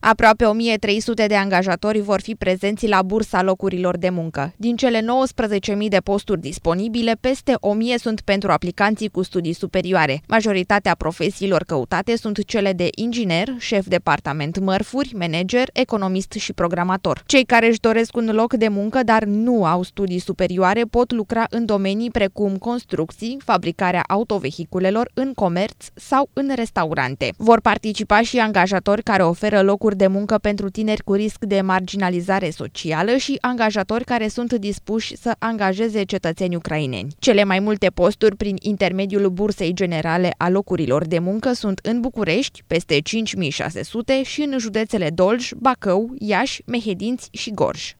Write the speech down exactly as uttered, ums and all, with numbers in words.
Aproape o mie trei sute de angajatori vor fi prezenți la bursa locurilor de muncă. Din cele nouăsprezece mii de posturi disponibile, peste o mie sunt pentru aplicanții cu studii superioare. Majoritatea profesiilor căutate sunt cele de inginer, șef departament mărfuri, manager, economist și programator. Cei care își doresc un loc de muncă, dar nu au studii superioare, pot lucra în domenii precum construcții, fabricarea autovehiculelor, în comerț sau în restaurante. Vor participa și angajatori care oferă locuri de muncă pentru tineri cu risc de marginalizare socială și angajatori care sunt dispuși să angajeze cetățeni ucraineni. Cele mai multe posturi prin intermediul Bursei Generale a Locurilor de Muncă sunt în București, peste cinci mii șase sute, și în județele Dolj, Bacău, Iași, Mehedinți și Gorj.